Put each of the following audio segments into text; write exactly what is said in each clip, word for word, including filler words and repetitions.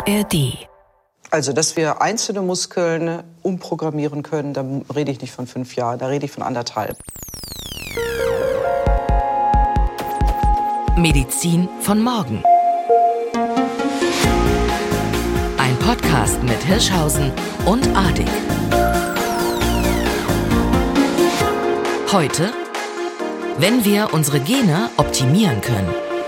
A R D. Also, dass wir einzelne Muskeln umprogrammieren können, da rede ich nicht von fünf Jahren, da rede ich von anderthalb. Medizin von morgen. Ein Podcast mit Hirschhausen und Adig. Heute, wenn wir unsere Gene optimieren können.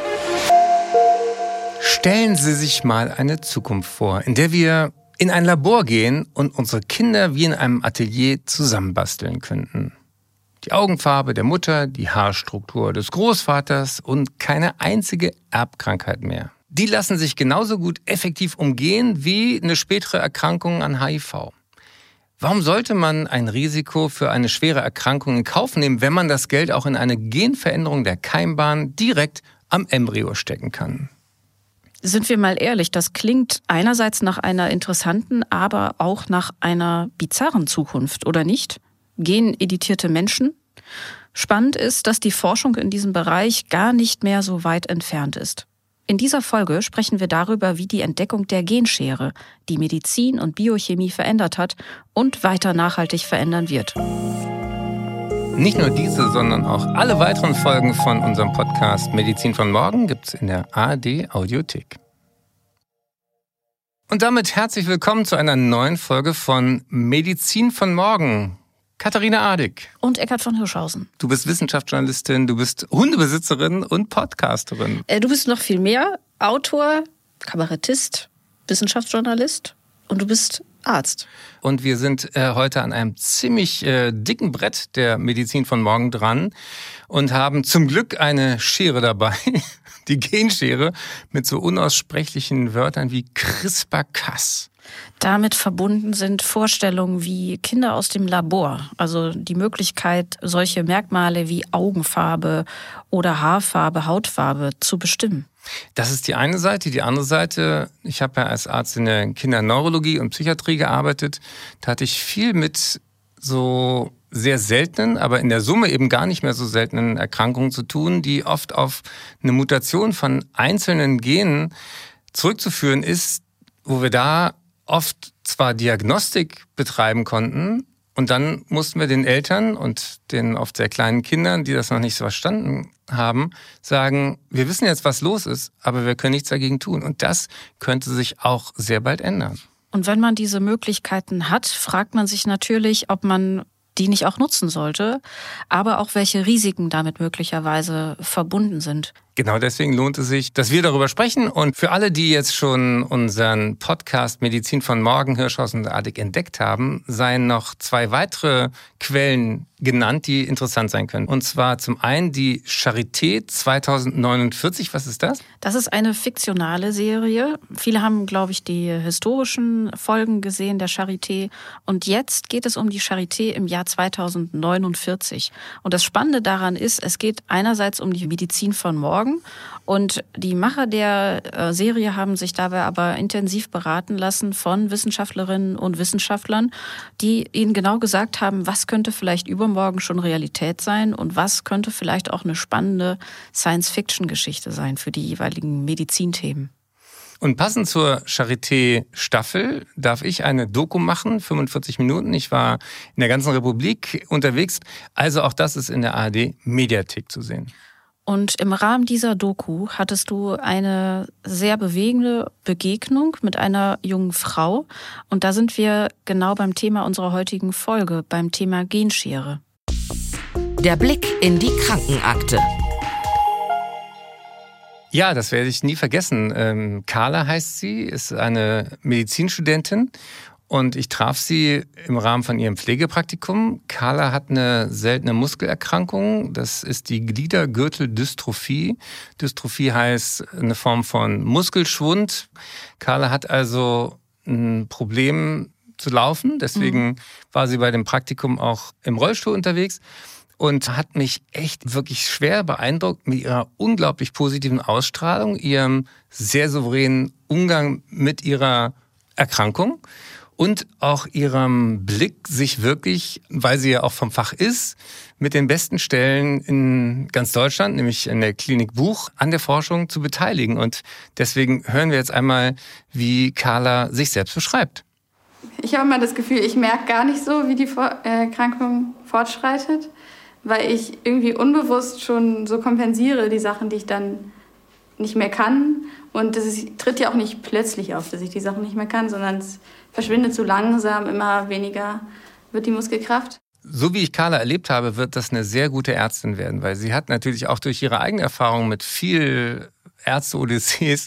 Stellen Sie sich mal eine Zukunft vor, in der wir in ein Labor gehen und unsere Kinder wie in einem Atelier zusammenbasteln könnten. Die Augenfarbe der Mutter, die Haarstruktur des Großvaters und keine einzige Erbkrankheit mehr. Die lassen sich genauso gut effektiv umgehen wie eine spätere Erkrankung an H I V. Warum sollte man ein Risiko für eine schwere Erkrankung in Kauf nehmen, wenn man das Geld auch in eine Genveränderung der Keimbahn direkt am Embryo stecken kann? Sind wir mal ehrlich, das klingt einerseits nach einer interessanten, aber auch nach einer bizarren Zukunft, oder nicht? Geneditierte Menschen? Spannend ist, dass die Forschung in diesem Bereich gar nicht mehr so weit entfernt ist. In dieser Folge sprechen wir darüber, wie die Entdeckung der Genschere die Medizin und Biochemie verändert hat und weiter nachhaltig verändern wird. Nicht nur diese, sondern auch alle weiteren Folgen von unserem Podcast Medizin von morgen gibt's in der A R D Audiothek. Und damit herzlich willkommen zu einer neuen Folge von Medizin von morgen. Katharina Adig. Und Eckart von Hirschhausen. Du bist Wissenschaftsjournalistin, du bist Hundebesitzerin und Podcasterin. Äh, du bist noch viel mehr. Autor, Kabarettist, Wissenschaftsjournalist und du bist Arzt. Und wir sind äh, heute an einem ziemlich äh, dicken Brett der Medizin von morgen dran und haben zum Glück eine Schere dabei, die Genschere, mit so unaussprechlichen Wörtern wie CRISPR-Cas. Damit verbunden sind Vorstellungen wie Kinder aus dem Labor, also die Möglichkeit, solche Merkmale wie Augenfarbe oder Haarfarbe, Hautfarbe zu bestimmen. Das ist die eine Seite. Die andere Seite, ich habe ja als Arzt in der Kinderneurologie und Psychiatrie gearbeitet. Da hatte ich viel mit so sehr seltenen, aber in der Summe eben gar nicht mehr so seltenen Erkrankungen zu tun, die oft auf eine Mutation von einzelnen Genen zurückzuführen ist, wo wir da oft zwar Diagnostik betreiben konnten, und dann mussten wir den Eltern und den oft sehr kleinen Kindern, die das noch nicht so verstanden haben, sagen, wir wissen jetzt, was los ist, aber wir können nichts dagegen tun. Und das könnte sich auch sehr bald ändern. Und wenn man diese Möglichkeiten hat, fragt man sich natürlich, ob man die nicht auch nutzen sollte, aber auch welche Risiken damit möglicherweise verbunden sind. Genau deswegen lohnt es sich, dass wir darüber sprechen. Und für alle, die jetzt schon unseren Podcast Medizin von morgen, Hirschhausen und Adig entdeckt haben, seien noch zwei weitere Quellen genannt, die interessant sein können. Und zwar zum einen die Charité zweitausendneunundvierzig. Was ist das? Das ist eine fiktionale Serie. Viele haben, glaube ich, die historischen Folgen gesehen der Charité. Und jetzt geht es um die Charité im Jahr zweitausendneunundvierzig. Und das Spannende daran ist, es geht einerseits um die Medizin von morgen. Und die Macher der Serie haben sich dabei aber intensiv beraten lassen von Wissenschaftlerinnen und Wissenschaftlern, die ihnen genau gesagt haben, was könnte vielleicht übermorgen schon Realität sein und was könnte vielleicht auch eine spannende Science-Fiction-Geschichte sein für die jeweiligen Medizinthemen. Und passend zur Charité-Staffel darf ich eine Doku machen, fünfundvierzig Minuten. Ich war in der ganzen Republik unterwegs. Also auch das ist in der A R D-Mediathek zu sehen. Und im Rahmen dieser Doku hattest du eine sehr bewegende Begegnung mit einer jungen Frau. Und da sind wir genau beim Thema unserer heutigen Folge, beim Thema Genschere. Der Blick in die Krankenakte. Ja, das werde ich nie vergessen. Ähm, Carla heißt sie, ist eine Medizinstudentin. Und ich traf sie im Rahmen von ihrem Pflegepraktikum. Carla hat eine seltene Muskelerkrankung. Das ist die Gliedergürteldystrophie. Dystrophie heißt eine Form von Muskelschwund. Carla hat also ein Problem zu laufen. Deswegen mhm. war sie bei dem Praktikum auch im Rollstuhl unterwegs. Und hat mich echt wirklich schwer beeindruckt mit ihrer unglaublich positiven Ausstrahlung, ihrem sehr souveränen Umgang mit ihrer Erkrankung. und auch ihrem Blick, sich wirklich, weil sie ja auch vom Fach ist, mit den besten Stellen in ganz Deutschland, nämlich in der Klinik Buch, an der Forschung zu beteiligen. Und deswegen hören wir jetzt einmal, wie Carla sich selbst beschreibt. Ich habe immer das Gefühl, ich merke gar nicht so, wie die Erkrankung fortschreitet, weil ich irgendwie unbewusst schon so kompensiere die Sachen, die ich dann nicht mehr kann. Und es tritt ja auch nicht plötzlich auf, dass ich die Sachen nicht mehr kann, sondern es verschwindet so langsam, immer weniger wird die Muskelkraft. So wie ich Carla erlebt habe, wird das eine sehr gute Ärztin werden, weil sie hat natürlich auch durch ihre eigene Erfahrung mit viel Ärzte-Odyssees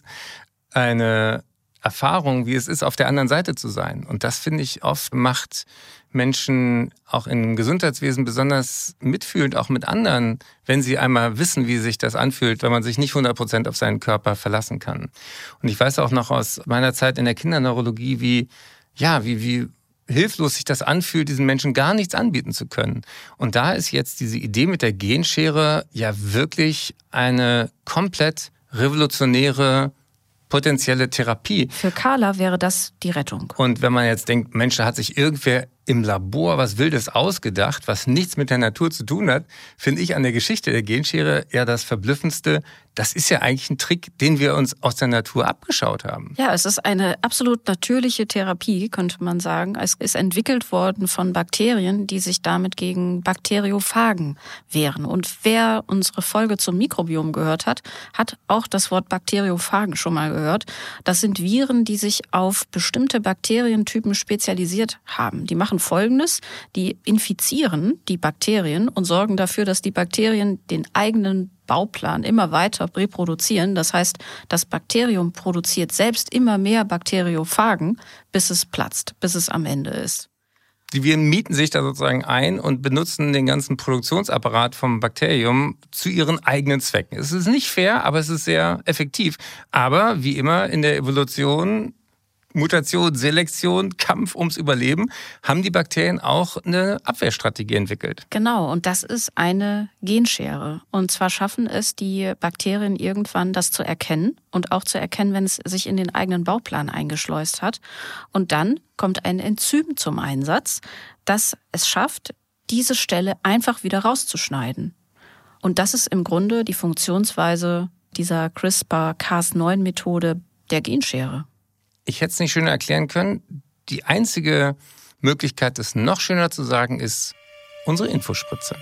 eine Erfahrung, wie es ist, auf der anderen Seite zu sein. Und das, finde ich, oft macht Menschen auch im Gesundheitswesen besonders mitfühlend, auch mit anderen, wenn sie einmal wissen, wie sich das anfühlt, wenn man sich nicht hundert Prozent auf seinen Körper verlassen kann. Und ich weiß auch noch aus meiner Zeit in der Kinderneurologie, wie, ja, wie, wie hilflos sich das anfühlt, diesen Menschen gar nichts anbieten zu können. Und da ist jetzt diese Idee mit der Genschere ja wirklich eine komplett revolutionäre potenzielle Therapie. Für Carla wäre das die Rettung. Und wenn man jetzt denkt, Mensch, da hat sich irgendwer im Labor was Wildes ausgedacht, was nichts mit der Natur zu tun hat, finde ich an der Geschichte der Genschere ja das Verblüffendste. Das ist ja eigentlich ein Trick, den wir uns aus der Natur abgeschaut haben. Ja, es ist eine absolut natürliche Therapie, könnte man sagen. Es ist entwickelt worden von Bakterien, die sich damit gegen Bakteriophagen wehren. Und wer unsere Folge zum Mikrobiom gehört hat, hat auch das Wort Bakteriophagen schon mal gehört. Das sind Viren, die sich auf bestimmte Bakterientypen spezialisiert haben. Die machen Folgendes: Die infizieren die Bakterien und sorgen dafür, dass die Bakterien den eigenen Bauplan immer weiter reproduzieren. Das heißt, das Bakterium produziert selbst immer mehr Bakteriophagen, bis es platzt, bis es am Ende ist. Die Viren mieten sich da sozusagen ein und benutzen den ganzen Produktionsapparat vom Bakterium zu ihren eigenen Zwecken. Es ist nicht fair, aber es ist sehr effektiv. Aber wie immer in der Evolution, Mutation, Selektion, Kampf ums Überleben, haben die Bakterien auch eine Abwehrstrategie entwickelt. Genau, und das ist eine Genschere. Und zwar schaffen es die Bakterien irgendwann, das zu erkennen und auch zu erkennen, wenn es sich in den eigenen Bauplan eingeschleust hat. Und dann kommt ein Enzym zum Einsatz, das es schafft, diese Stelle einfach wieder rauszuschneiden. Und das ist im Grunde die Funktionsweise dieser CRISPR Cas neun Methode der Genschere. Ich hätte es nicht schöner erklären können. Die einzige Möglichkeit, es noch schöner zu sagen, ist unsere Infospritze.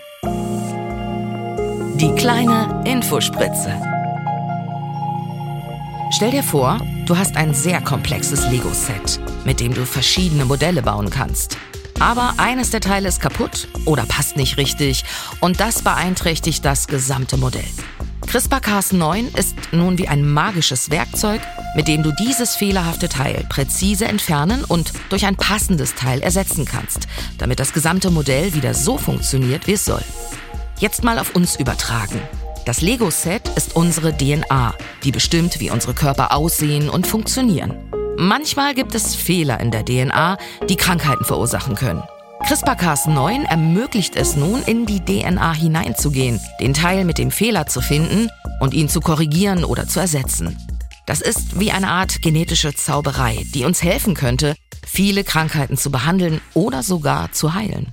Die kleine Infospritze. Stell dir vor, du hast ein sehr komplexes Lego-Set, mit dem du verschiedene Modelle bauen kannst. Aber eines der Teile ist kaputt oder passt nicht richtig und das beeinträchtigt das gesamte Modell. CRISPR Cas neun ist nun wie ein magisches Werkzeug, mit dem du dieses fehlerhafte Teil präzise entfernen und durch ein passendes Teil ersetzen kannst, damit das gesamte Modell wieder so funktioniert, wie es soll. Jetzt mal auf uns übertragen. Das Lego-Set ist unsere D N A, die bestimmt, wie unsere Körper aussehen und funktionieren. Manchmal gibt es Fehler in der D N A, die Krankheiten verursachen können. CRISPR Cas neun ermöglicht es nun, in die D N A hineinzugehen, den Teil mit dem Fehler zu finden und ihn zu korrigieren oder zu ersetzen. Das ist wie eine Art genetische Zauberei, die uns helfen könnte, viele Krankheiten zu behandeln oder sogar zu heilen.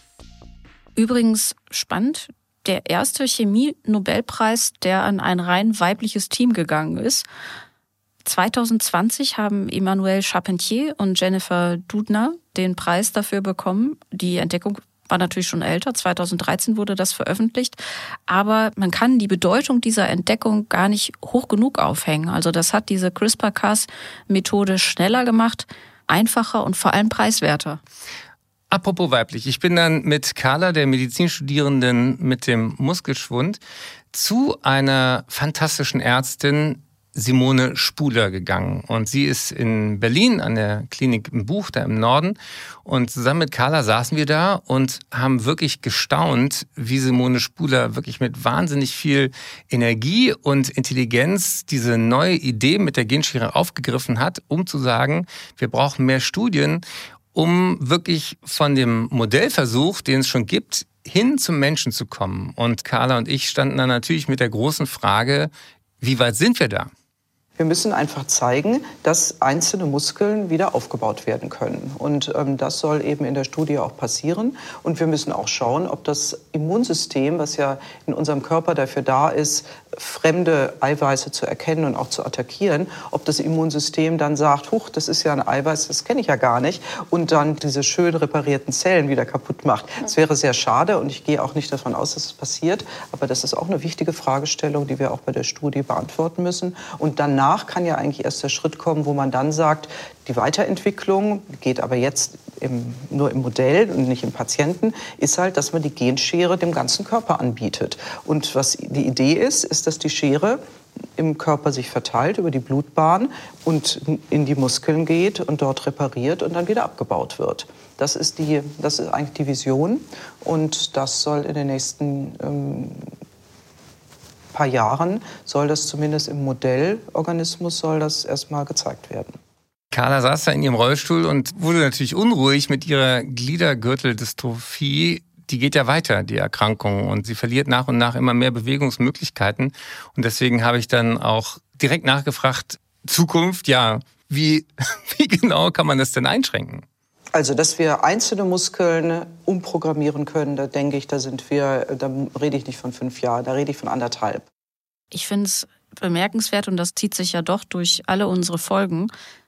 Übrigens spannend, der erste Chemie-Nobelpreis, der an ein rein weibliches Team gegangen ist. zwanzig zwanzig haben Emmanuelle Charpentier und Jennifer Doudna den Preis dafür bekommen. Die Entdeckung war natürlich schon älter, zwanzig dreizehn wurde das veröffentlicht. Aber man kann die Bedeutung dieser Entdeckung gar nicht hoch genug aufhängen. Also das hat diese CRISPR-Cas-Methode schneller gemacht, einfacher und vor allem preiswerter. Apropos weiblich, ich bin dann mit Carla, der Medizinstudierenden mit dem Muskelschwund, zu einer fantastischen Ärztin, Simone Spuler, gegangen. Und sie ist in Berlin an der Klinik im Buch, da im Norden. Und zusammen mit Carla saßen wir da und haben wirklich gestaunt, wie Simone Spuler wirklich mit wahnsinnig viel Energie und Intelligenz diese neue Idee mit der Genschere aufgegriffen hat, um zu sagen, wir brauchen mehr Studien, um wirklich von dem Modellversuch, den es schon gibt, hin zum Menschen zu kommen. Und Carla und ich standen da natürlich mit der großen Frage, wie weit sind wir da? Wir müssen einfach zeigen, dass einzelne Muskeln wieder aufgebaut werden können. Und ähm, das soll eben in der Studie auch passieren. Und wir müssen auch schauen, ob das Immunsystem, was ja in unserem Körper dafür da ist, fremde Eiweiße zu erkennen und auch zu attackieren, ob das Immunsystem dann sagt, huch, das ist ja ein Eiweiß, das kenne ich ja gar nicht, und dann diese schön reparierten Zellen wieder kaputt macht. Das wäre sehr schade und ich gehe auch nicht davon aus, dass es passiert. Aber das ist auch eine wichtige Fragestellung, die wir auch bei der Studie beantworten müssen. Und danach kann ja eigentlich erst der Schritt kommen, wo man dann sagt, die Weiterentwicklung geht aber jetzt im, nur im Modell und nicht im Patienten, ist halt, dass man die Genschere dem ganzen Körper anbietet. Und was die Idee ist, ist, dass die Schere im Körper sich verteilt über die Blutbahn und in die Muskeln geht und dort repariert und dann wieder abgebaut wird. Das ist, die, das ist eigentlich die Vision und das soll in den nächsten ähm, paar Jahren, soll das zumindest im Modellorganismus, soll das erstmal gezeigt werden. Carla saß da in ihrem Rollstuhl und wurde natürlich unruhig mit ihrer Gliedergürteldystrophie. Die geht ja weiter, die Erkrankung, und sie verliert nach und nach immer mehr Bewegungsmöglichkeiten. Und deswegen habe ich dann auch direkt nachgefragt, Zukunft, ja, wie, wie genau kann man das denn einschränken? Also, dass wir einzelne Muskeln umprogrammieren können, da denke ich, da sind wir, da rede ich nicht von fünf Jahren, da rede ich von anderthalb. Ich finde es bemerkenswert, und das zieht sich ja doch durch alle unsere Folgen,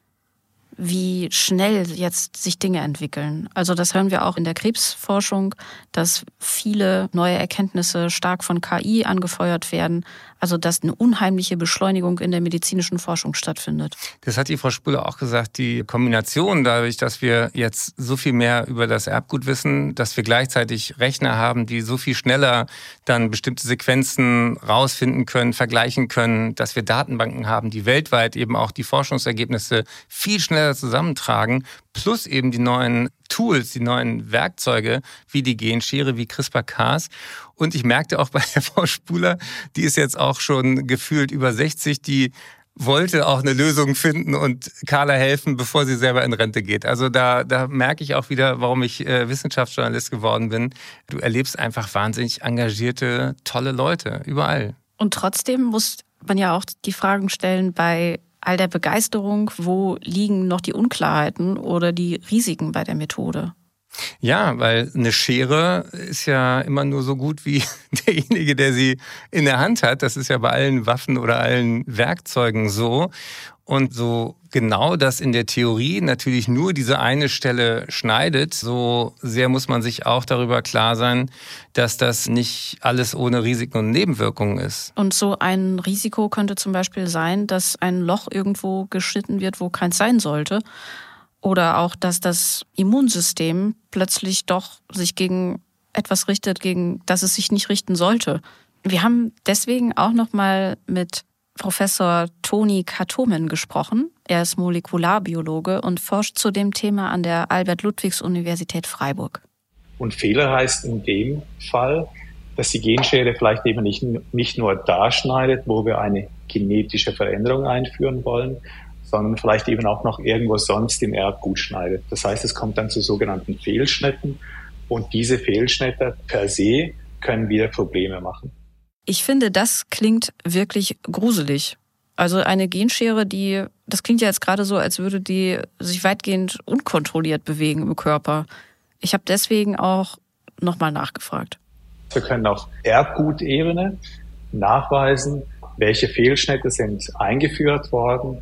wie schnell jetzt sich Dinge entwickeln. Also das hören wir auch in der Krebsforschung, dass viele neue Erkenntnisse stark von K I angefeuert werden. Also dass eine unheimliche Beschleunigung in der medizinischen Forschung stattfindet. Das hat die Frau Spuler auch gesagt, die Kombination dadurch, dass wir jetzt so viel mehr über das Erbgut wissen, dass wir gleichzeitig Rechner haben, die so viel schneller dann bestimmte Sequenzen rausfinden können, vergleichen können, dass wir Datenbanken haben, die weltweit eben auch die Forschungsergebnisse viel schneller zusammentragen, plus eben die neuen Tools, die neuen Werkzeuge, wie die Genschere, wie CRISPR-Cas. Und ich merkte auch bei der Frau Spuler, die ist jetzt auch schon gefühlt über sechzig, die wollte auch eine Lösung finden und Carla helfen, bevor sie selber in Rente geht. Also da, da merke ich auch wieder, warum ich äh, Wissenschaftsjournalist geworden bin. Du erlebst einfach wahnsinnig engagierte, tolle Leute, überall. Und trotzdem muss man ja auch die Fragen stellen bei all der Begeisterung, wo liegen noch die Unklarheiten oder die Risiken bei der Methode? Ja, weil eine Schere ist ja immer nur so gut wie derjenige, der sie in der Hand hat. Das ist ja bei allen Waffen oder allen Werkzeugen so. Und so genau das in der Theorie natürlich nur diese eine Stelle schneidet, so sehr muss man sich auch darüber klar sein, dass das nicht alles ohne Risiken und Nebenwirkungen ist. Und so ein Risiko könnte zum Beispiel sein, dass ein Loch irgendwo geschnitten wird, wo keins sein sollte. Oder auch, dass das Immunsystem plötzlich doch sich gegen etwas richtet, gegen das es sich nicht richten sollte. Wir haben deswegen auch noch mal mit Professor Toni Katomen gesprochen. Er ist Molekularbiologe und forscht zu dem Thema an der Albert-Ludwigs-Universität Freiburg. Und Fehler heißt in dem Fall, dass die Genschere vielleicht eben nicht, nicht nur da schneidet, wo wir eine genetische Veränderung einführen wollen, sondern vielleicht eben auch noch irgendwo sonst im Erbgut schneidet. Das heißt, es kommt dann zu sogenannten Fehlschnitten und diese Fehlschnitte per se können wieder Probleme machen. Ich finde, das klingt wirklich gruselig. Also eine Genschere, die, das klingt ja jetzt gerade so, als würde die sich weitgehend unkontrolliert bewegen im Körper. Ich habe deswegen auch nochmal nachgefragt. Wir können auf Erbgutebene nachweisen, welche Fehlschnitte sind eingeführt worden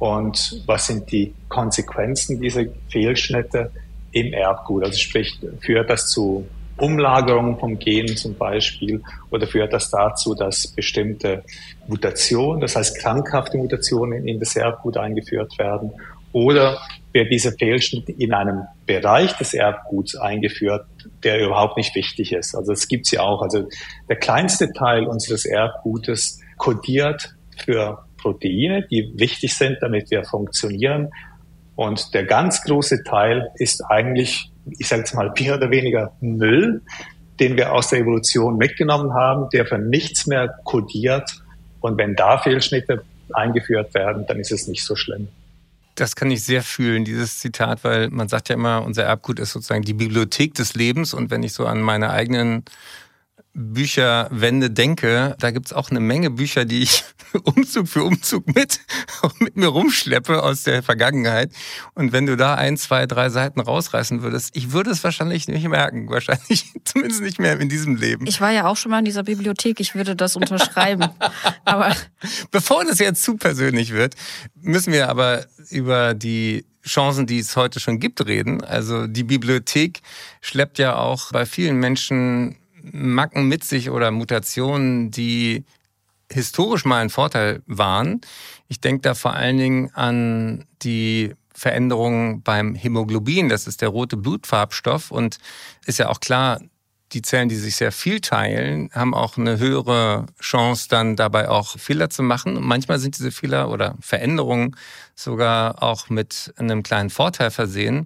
und was sind die Konsequenzen dieser Fehlschnitte im Erbgut. Also sprich, führt das zu Umlagerungen vom Gen zum Beispiel oder führt das dazu, dass bestimmte Mutationen, das heißt krankhafte Mutationen in das Erbgut eingeführt werden, oder wird dieser Fehlschnitt in einem Bereich des Erbguts eingeführt, der überhaupt nicht wichtig ist. Also das gibt's ja auch. Also der kleinste Teil unseres Erbgutes kodiert für Proteine, die wichtig sind, damit wir funktionieren. Und der ganz große Teil ist eigentlich, ich sage jetzt mal, mehr oder weniger Müll, den wir aus der Evolution mitgenommen haben, der für nichts mehr kodiert. Und wenn da Fehlschnitte eingeführt werden, dann ist es nicht so schlimm. Das kann ich sehr fühlen, dieses Zitat, weil man sagt ja immer, unser Erbgut ist sozusagen die Bibliothek des Lebens. Und wenn ich so an meine eigenen Bücherwände denke, da gibt's auch eine Menge Bücher, die ich Umzug für Umzug mit, mit mir rumschleppe aus der Vergangenheit. Und wenn du da ein, zwei, drei Seiten rausreißen würdest, ich würde es wahrscheinlich nicht merken. Wahrscheinlich zumindest nicht mehr in diesem Leben. Ich war ja auch schon mal in dieser Bibliothek, ich würde das unterschreiben. Aber bevor das jetzt zu persönlich wird, müssen wir aber über die Chancen, die es heute schon gibt, reden. Also die Bibliothek schleppt ja auch bei vielen Menschen Macken mit sich oder Mutationen, die historisch mal ein Vorteil waren. Ich denke da vor allen Dingen an die Veränderungen beim Hämoglobin. Das ist der rote Blutfarbstoff und ist ja auch klar, die Zellen, die sich sehr viel teilen, haben auch eine höhere Chance, dann dabei auch Fehler zu machen. Und manchmal sind diese Fehler oder Veränderungen sogar auch mit einem kleinen Vorteil versehen.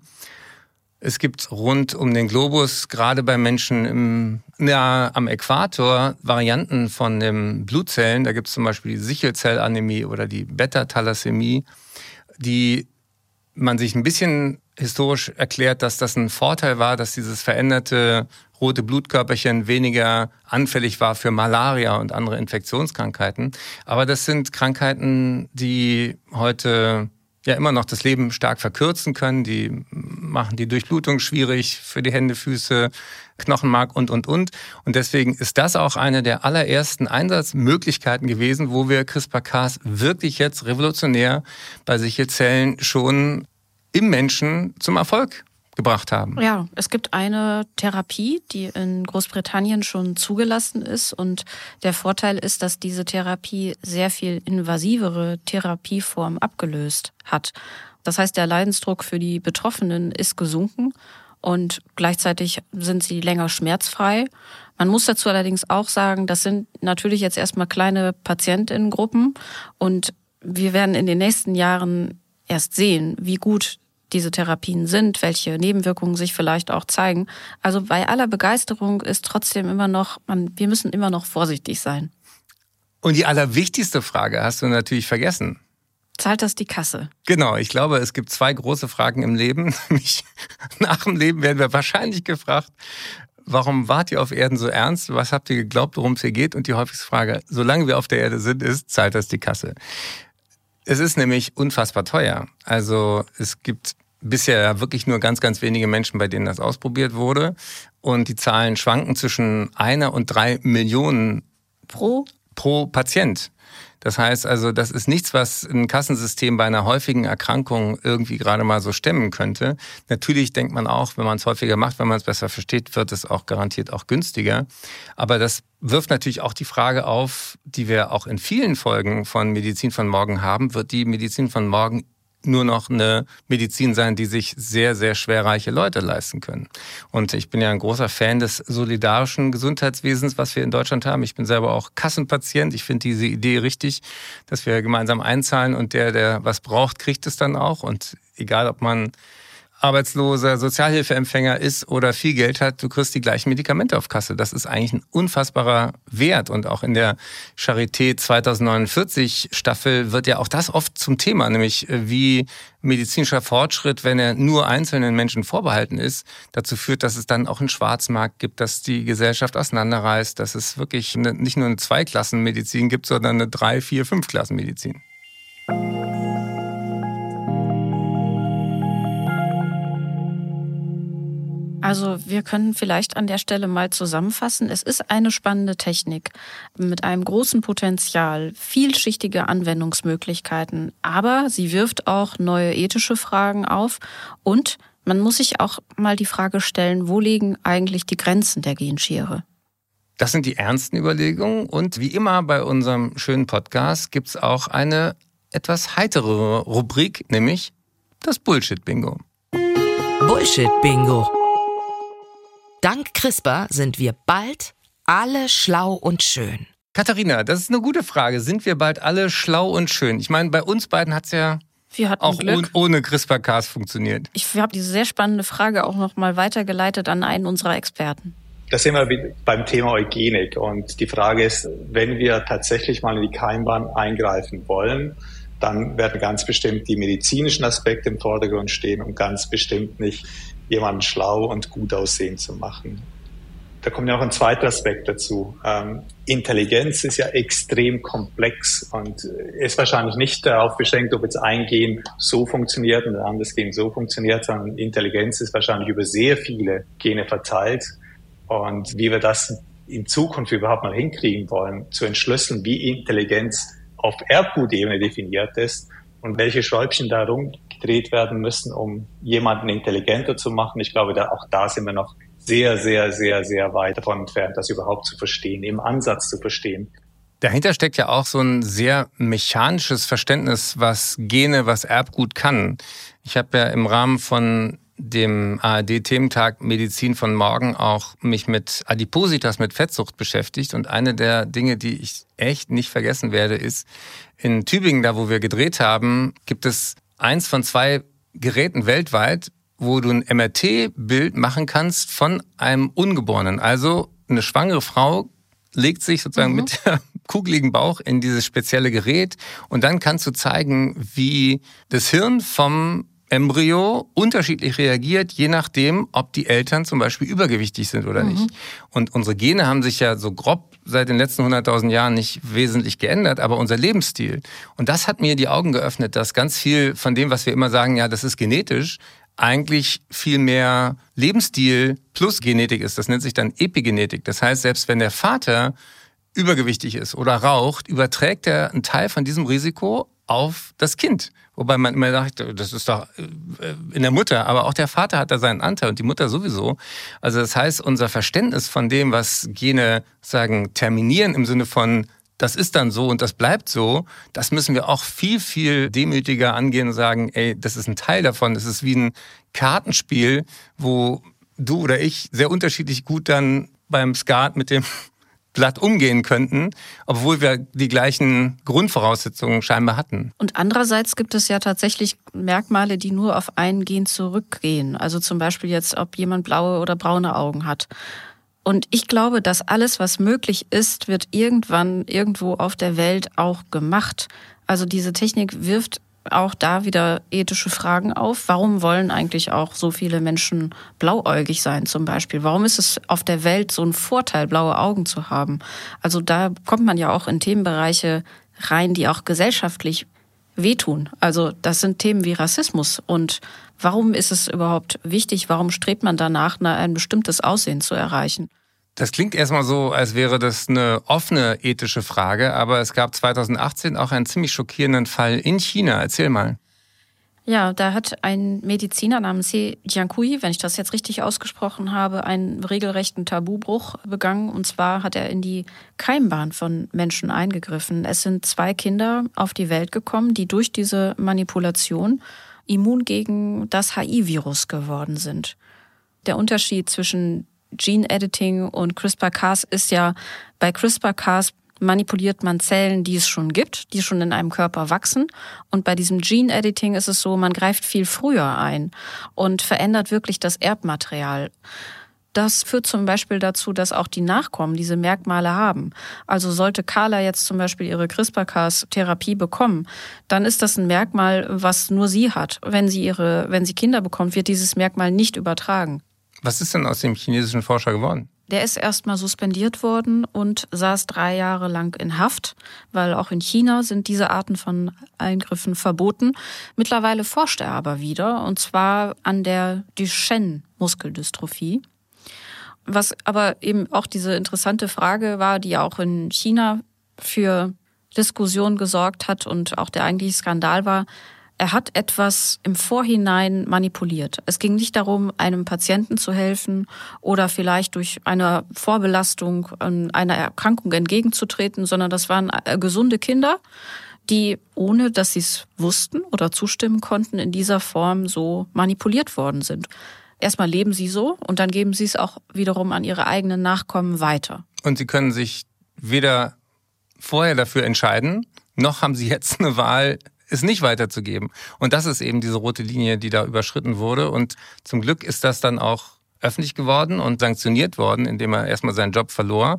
Es gibt rund um den Globus, gerade bei Menschen im, ja, am Äquator, Varianten von den Blutzellen. Da gibt es zum Beispiel die Sichelzellanämie oder die Beta-Thalassämie, die man sich ein bisschen historisch erklärt, dass das ein Vorteil war, dass dieses veränderte rote Blutkörperchen weniger anfällig war für Malaria und andere Infektionskrankheiten. Aber das sind Krankheiten, die heute ja immer noch das Leben stark verkürzen können. Die machen die Durchblutung schwierig für die Hände, Füße, Knochenmark und, und, und. Und deswegen ist das auch eine der allerersten Einsatzmöglichkeiten gewesen, wo wir CRISPR-Cas wirklich jetzt revolutionär bei Sichelzellen schon im Menschen zum Erfolg gebracht haben. Ja, es gibt eine Therapie, die in Großbritannien schon zugelassen ist und der Vorteil ist, dass diese Therapie sehr viel invasivere Therapieformen abgelöst hat. Das heißt, der Leidensdruck für die Betroffenen ist gesunken und gleichzeitig sind sie länger schmerzfrei. Man muss dazu allerdings auch sagen, das sind natürlich jetzt erstmal kleine Patientinnengruppen und wir werden in den nächsten Jahren erst sehen, wie gut diese Therapien sind, welche Nebenwirkungen sich vielleicht auch zeigen. Also bei aller Begeisterung ist trotzdem immer noch, man, wir müssen immer noch vorsichtig sein. Und die allerwichtigste Frage hast du natürlich vergessen. Zahlt das die Kasse? Genau, ich glaube, es gibt zwei große Fragen im Leben. Nämlich nach dem Leben werden wir wahrscheinlich gefragt, warum wart ihr auf Erden so ernst? Was habt ihr geglaubt, worum es hier geht? Und die häufigste Frage, solange wir auf der Erde sind, ist, zahlt das die Kasse? Es ist nämlich unfassbar teuer. Also es gibt bisher wirklich nur ganz, ganz wenige Menschen, bei denen das ausprobiert wurde. Und die Zahlen schwanken zwischen einer und drei Millionen pro, pro Patient. Das heißt also, das ist nichts, was ein Kassensystem bei einer häufigen Erkrankung irgendwie gerade mal so stemmen könnte. Natürlich denkt man auch, wenn man es häufiger macht, wenn man es besser versteht, wird es auch garantiert auch günstiger. Aber das wirft natürlich auch die Frage auf, die wir auch in vielen Folgen von Medizin von morgen haben. Wird die Medizin von morgen nur noch eine Medizin sein, die sich sehr, sehr schwerreiche Leute leisten können? Und ich bin ja ein großer Fan des solidarischen Gesundheitswesens, was wir in Deutschland haben. Ich bin selber auch Kassenpatient. Ich finde diese Idee richtig, dass wir gemeinsam einzahlen und der, der was braucht, kriegt es dann auch. Und egal, ob man arbeitsloser Sozialhilfeempfänger ist oder viel Geld hat, du kriegst die gleichen Medikamente auf Kasse. Das ist eigentlich ein unfassbarer Wert. Und auch in der Charité zweitausendneunundvierzig Staffel wird ja auch das oft zum Thema, nämlich wie medizinischer Fortschritt, wenn er nur einzelnen Menschen vorbehalten ist, dazu führt, dass es dann auch einen Schwarzmarkt gibt, dass die Gesellschaft auseinanderreißt, dass es wirklich eine, nicht nur eine Zweiklassenmedizin gibt, sondern eine Drei-, Vier-, Fünf-Klassen-Medizin. Also wir können vielleicht an der Stelle mal zusammenfassen. Es ist eine spannende Technik mit einem großen Potenzial, vielschichtige Anwendungsmöglichkeiten, aber sie wirft auch neue ethische Fragen auf und man muss sich auch mal die Frage stellen, wo liegen eigentlich die Grenzen der Genschere? Das sind die ernsten Überlegungen und wie immer bei unserem schönen Podcast gibt es auch eine etwas heitere Rubrik, nämlich das Bullshit-Bingo. Bullshit-Bingo. Dank CRISPR sind wir bald alle schlau und schön. Katharina, das ist eine gute Frage. Sind wir bald alle schlau und schön? Ich meine, bei uns beiden hat es ja auch Glück. ohne CRISPR-Cas funktioniert. Ich habe diese sehr spannende Frage auch noch mal weitergeleitet an einen unserer Experten. Da sind wir beim Thema Eugenik. Und die Frage ist, wenn wir tatsächlich mal in die Keimbahn eingreifen wollen, dann werden ganz bestimmt die medizinischen Aspekte im Vordergrund stehen und ganz bestimmt nicht jemanden schlau und gut aussehen zu machen. Da kommt ja auch ein zweiter Aspekt dazu. Ähm, Intelligenz ist ja extrem komplex und ist wahrscheinlich nicht darauf beschränkt, ob jetzt ein Gen so funktioniert und ein anderes Gen so funktioniert, sondern Intelligenz ist wahrscheinlich über sehr viele Gene verteilt. Und wie wir das in Zukunft überhaupt mal hinkriegen wollen, zu entschlüsseln, wie Intelligenz auf Erbgutebene definiert ist und welche Schräubchen da rumgedreht werden müssen, um jemanden intelligenter zu machen. Ich glaube, da, auch da sind wir noch sehr, sehr, sehr, sehr weit davon entfernt, das überhaupt zu verstehen, im Ansatz zu verstehen. Dahinter steckt ja auch so ein sehr mechanisches Verständnis, was Gene, was Erbgut kann. Ich habe ja im Rahmen von dem A R D-Thementag Medizin von morgen auch mich mit Adipositas, mit Fettsucht beschäftigt. Und eine der Dinge, die ich echt nicht vergessen werde, ist, in Tübingen, da wo wir gedreht haben, gibt es eins von zwei Geräten weltweit, wo du ein M R T-Bild machen kannst von einem Ungeborenen. Also eine schwangere Frau legt sich sozusagen mhm. mit der kugeligen Bauch in dieses spezielle Gerät und dann kannst du zeigen, wie das Hirn vom Embryo unterschiedlich reagiert, je nachdem, ob die Eltern zum Beispiel übergewichtig sind oder mhm. nicht. Und unsere Gene haben sich ja so grob seit den letzten hunderttausend Jahren nicht wesentlich geändert, aber unser Lebensstil. Und das hat mir die Augen geöffnet, dass ganz viel von dem, was wir immer sagen, ja, das ist genetisch, eigentlich viel mehr Lebensstil plus Genetik ist. Das nennt sich dann Epigenetik. Das heißt, selbst wenn der Vater übergewichtig ist oder raucht, überträgt er einen Teil von diesem Risiko auf das Kind. Wobei man immer sagt, das ist doch in der Mutter, aber auch der Vater hat da seinen Anteil und die Mutter sowieso. Also das heißt, unser Verständnis von dem, was Gene sagen, terminieren im Sinne von das ist dann so und das bleibt so, das müssen wir auch viel, viel demütiger angehen und sagen, ey, das ist ein Teil davon. Das ist wie ein Kartenspiel, wo du oder ich sehr unterschiedlich gut dann beim Skat mit dem Blatt umgehen könnten, obwohl wir die gleichen Grundvoraussetzungen scheinbar hatten. Und andererseits gibt es ja tatsächlich Merkmale, die nur auf ein Gen zurückgehen. Also zum Beispiel jetzt, ob jemand blaue oder braune Augen hat. Und ich glaube, dass alles, was möglich ist, wird irgendwann irgendwo auf der Welt auch gemacht. Also diese Technik wirft auch da wieder ethische Fragen auf. Warum wollen eigentlich auch so viele Menschen blauäugig sein zum Beispiel? Warum ist es auf der Welt so ein Vorteil, blaue Augen zu haben? Also da kommt man ja auch in Themenbereiche rein, die auch gesellschaftlich wehtun. Also das sind Themen wie Rassismus. Und warum ist es überhaupt wichtig? Warum strebt man danach, ein bestimmtes Aussehen zu erreichen? Das klingt erstmal so, als wäre das eine offene ethische Frage, aber es gab zweitausendachtzehn auch einen ziemlich schockierenden Fall in China. Erzähl mal. Ja, da hat ein Mediziner namens He Jiankui, wenn ich das jetzt richtig ausgesprochen habe, einen regelrechten Tabubruch begangen. Und zwar hat er in die Keimbahn von Menschen eingegriffen. Es sind zwei Kinder auf die Welt gekommen, die durch diese Manipulation immun gegen das H I-Virus geworden sind. Der Unterschied zwischen Gene-Editing und CRISPR-Cas ist ja, bei CRISPR-Cas manipuliert man Zellen, die es schon gibt, die schon in einem Körper wachsen. Und bei diesem Gene-Editing ist es so, man greift viel früher ein und verändert wirklich das Erbmaterial. Das führt zum Beispiel dazu, dass auch die Nachkommen diese Merkmale haben. Also sollte Carla jetzt zum Beispiel ihre CRISPR-Cas-Therapie bekommen, dann ist das ein Merkmal, was nur sie hat. Wenn sie ihre, wenn sie Kinder bekommt, wird dieses Merkmal nicht übertragen. Was ist denn aus dem chinesischen Forscher geworden? Der ist erstmal suspendiert worden und saß drei Jahre lang in Haft, weil auch in China sind diese Arten von Eingriffen verboten. Mittlerweile forscht er aber wieder, und zwar an der Duchenne-Muskeldystrophie. Was aber eben auch diese interessante Frage war, die auch in China für Diskussion gesorgt hat und auch der eigentliche Skandal war, er hat etwas im Vorhinein manipuliert. Es ging nicht darum, einem Patienten zu helfen oder vielleicht durch eine Vorbelastung einer Erkrankung entgegenzutreten, sondern das waren gesunde Kinder, die, ohne dass sie es wussten oder zustimmen konnten, in dieser Form so manipuliert worden sind. Erstmal leben sie so und dann geben sie es auch wiederum an ihre eigenen Nachkommen weiter. Und sie können sich weder vorher dafür entscheiden, noch haben sie jetzt eine Wahl, es nicht weiterzugeben. Und das ist eben diese rote Linie, die da überschritten wurde. Und zum Glück ist das dann auch öffentlich geworden und sanktioniert worden, indem er erstmal seinen Job verlor.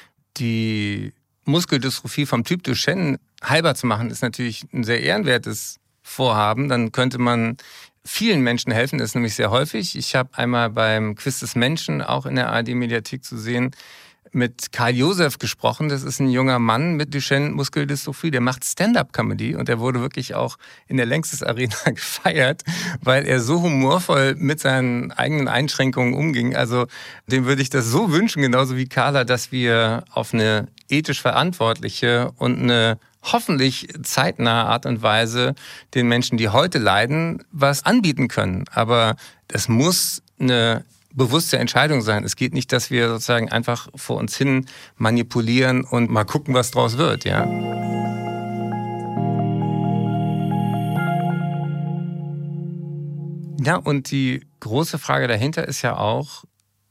Die Muskeldystrophie vom Typ Duchenne heilbar zu machen, ist natürlich ein sehr ehrenwertes Vorhaben. Dann könnte man vielen Menschen helfen, das ist nämlich sehr häufig. Ich habe einmal beim Quiz des Menschen, auch in der A R D-Mediathek zu sehen, mit Karl Josef gesprochen. Das ist ein junger Mann mit Duchenne-Muskeldystrophie, der macht Stand-up-Comedy und der wurde wirklich auch in der Längstes Arena gefeiert, weil er so humorvoll mit seinen eigenen Einschränkungen umging. Also dem würde ich das so wünschen, genauso wie Carla, dass wir auf eine ethisch verantwortliche und eine hoffentlich zeitnahe Art und Weise den Menschen, die heute leiden, was anbieten können. Aber es muss eine bewusste Entscheidung sein. Es geht nicht, dass wir sozusagen einfach vor uns hin manipulieren und mal gucken, was draus wird, ja. Ja, und die große Frage dahinter ist ja auch,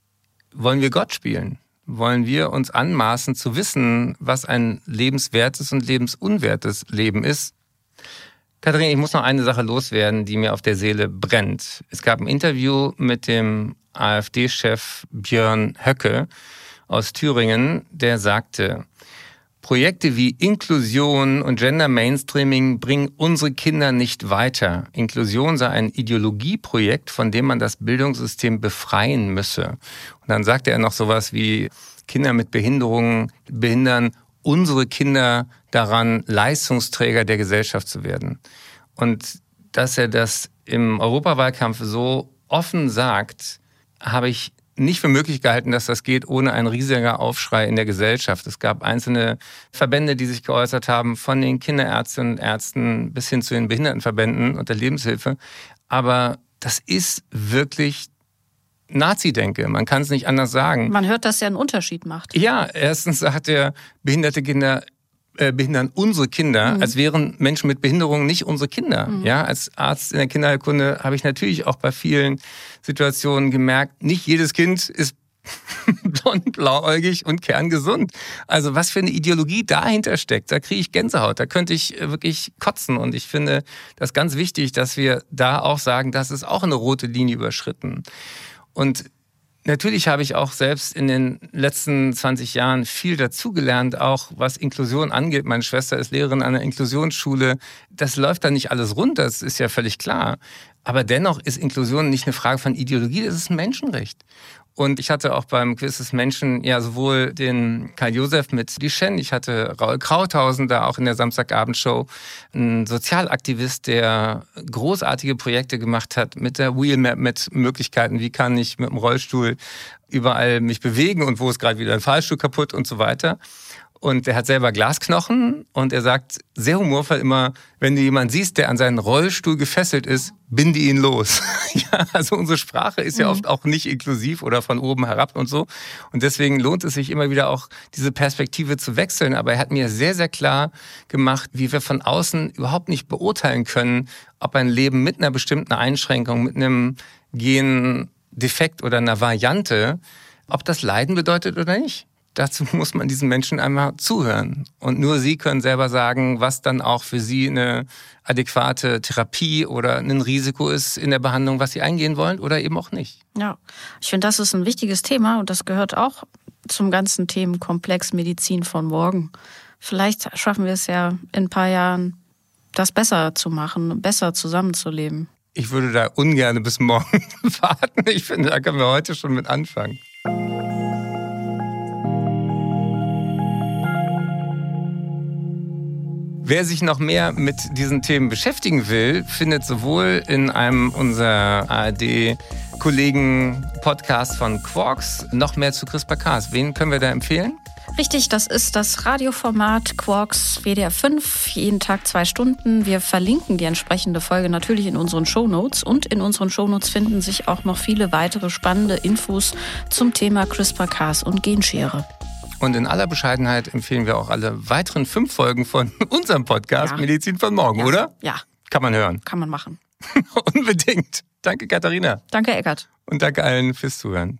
wollen wir Gott spielen? Wollen wir uns anmaßen zu wissen, was ein lebenswertes und lebensunwertes Leben ist? Katharina, ich muss noch eine Sache loswerden, die mir auf der Seele brennt. Es gab ein Interview mit dem AfD-Chef Björn Höcke aus Thüringen, der sagte, Projekte wie Inklusion und Gender Mainstreaming bringen unsere Kinder nicht weiter. Inklusion sei ein Ideologieprojekt, von dem man das Bildungssystem befreien müsse. Und dann sagte er noch sowas wie, Kinder mit Behinderungen behindern unsere Kinder daran, Leistungsträger der Gesellschaft zu werden. Und dass er das im Europawahlkampf so offen sagt, habe ich nicht für möglich gehalten, dass das geht ohne einen riesigen Aufschrei in der Gesellschaft. Es gab einzelne Verbände, die sich geäußert haben, von den Kinderärztinnen und Ärzten bis hin zu den Behindertenverbänden und der Lebenshilfe. Aber das ist wirklich Nazi-Denke. Man kann es nicht anders sagen. Man hört, dass er einen Unterschied macht. Ja, erstens sagt er, behinderte Kinder äh, behindern unsere Kinder, mhm. als wären Menschen mit Behinderungen nicht unsre Kinder. Mhm. Ja, als Arzt in der Kinderheilkunde habe ich natürlich auch bei vielen Situationen gemerkt, nicht jedes Kind ist blond, blauäugig und kerngesund. Also was für eine Ideologie dahinter steckt, da kriege ich Gänsehaut, da könnte ich wirklich kotzen. Und ich finde das ganz wichtig, dass wir da auch sagen, das ist auch eine rote Linie überschritten. Und natürlich habe ich auch selbst in den letzten zwanzig Jahren viel dazugelernt, auch was Inklusion angeht. Meine Schwester ist Lehrerin an einer Inklusionsschule. Das läuft da nicht alles rund, das ist ja völlig klar. Aber dennoch ist Inklusion nicht eine Frage von Ideologie, das ist ein Menschenrecht. Und ich hatte auch beim Quiz des Menschen ja sowohl den Karl Josef mit Duchenne, ich hatte Raul Krauthausen da auch in der Samstagabendshow, ein Sozialaktivist, der großartige Projekte gemacht hat mit der Wheelmap, mit Möglichkeiten, wie kann ich mit dem Rollstuhl überall mich bewegen und wo ist gerade wieder ein Fahrstuhl kaputt und so weiter. Und er hat selber Glasknochen und er sagt sehr humorvoll immer, wenn du jemanden siehst, der an seinen Rollstuhl gefesselt ist, binde ihn los. Ja, also unsere Sprache ist ja oft auch nicht inklusiv oder von oben herab und so. Und deswegen lohnt es sich immer wieder auch, diese Perspektive zu wechseln. Aber er hat mir sehr, sehr klar gemacht, wie wir von außen überhaupt nicht beurteilen können, ob ein Leben mit einer bestimmten Einschränkung, mit einem Gendefekt oder einer Variante, ob das Leiden bedeutet oder nicht. Dazu muss man diesen Menschen einmal zuhören. Und nur sie können selber sagen, was dann auch für sie eine adäquate Therapie oder ein Risiko ist in der Behandlung, was sie eingehen wollen oder eben auch nicht. Ja, ich finde, das ist ein wichtiges Thema und das gehört auch zum ganzen Themenkomplex Medizin von morgen. Vielleicht schaffen wir es ja in ein paar Jahren, das besser zu machen, besser zusammenzuleben. Ich würde da ungern bis morgen warten. Ich finde, da können wir heute schon mit anfangen. Wer sich noch mehr mit diesen Themen beschäftigen will, findet sowohl in einem unserer A R D-Kollegen-Podcast von Quarks noch mehr zu CRISPR-Cas. Wen können wir da empfehlen? Richtig, das ist das Radioformat Quarks W D R fünf, jeden Tag zwei Stunden. Wir verlinken die entsprechende Folge natürlich in unseren Shownotes und in unseren Shownotes finden sich auch noch viele weitere spannende Infos zum Thema CRISPR-Cas und Genschere. Und in aller Bescheidenheit empfehlen wir auch alle weiteren fünf Folgen von unserem Podcast ja. Medizin von morgen, ja. oder? Ja. Kann man hören. Kann man machen. Unbedingt. Danke, Katharina. Danke, Eckart. Und danke allen fürs Zuhören.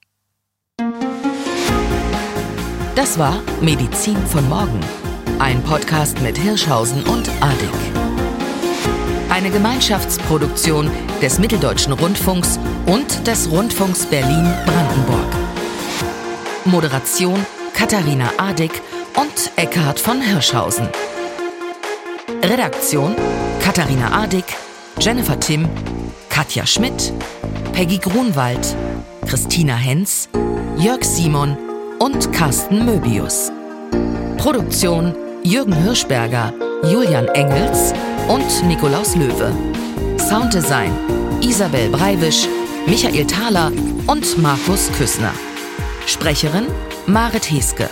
Das war Medizin von morgen. Ein Podcast mit Hirschhausen und Adik. Eine Gemeinschaftsproduktion des Mitteldeutschen Rundfunks und des Rundfunks Berlin-Brandenburg. Moderation Katharina Adik und Eckart von Hirschhausen. Redaktion Katharina Adik, Jennifer Timm, Katja Schmidt, Peggy Grunwald, Christina Henz, Jörg Simon und Carsten Möbius. Produktion Jürgen Hirschberger, Julian Engels und Nikolaus Löwe. Sounddesign Isabel Breiwisch, Michael Thaler und Markus Küssner. Sprecherin Marit Heske.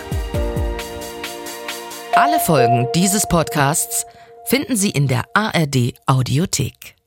Alle Folgen dieses Podcasts finden Sie in der A R D Audiothek.